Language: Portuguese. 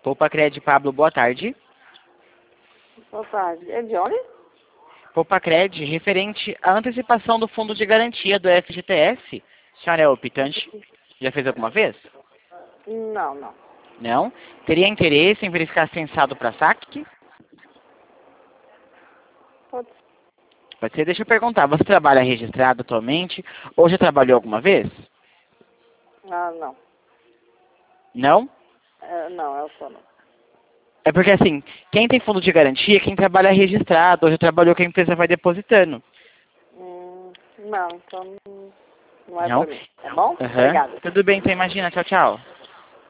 Poupa-Cred, Pablo, boa tarde. Boa tarde. É de onde? Poupa-Cred, referente à antecipação do fundo de garantia do FGTS. A senhora é optante? Já fez alguma vez? Não, não. Não? Teria interesse em verificar se tem saldo para saque? Pode ser. Pode ser, deixa eu perguntar, você trabalha registrado atualmente ou já trabalhou alguma vez? Ah, não. Não? Não, eu sou não. É porque assim, quem tem fundo de garantia é quem trabalha registrado ou já trabalhou que a empresa vai depositando. Não, então não é Não? pra mim. Tá bom? Aham. Obrigada. Tudo bem, então imagina. Tchau, tchau.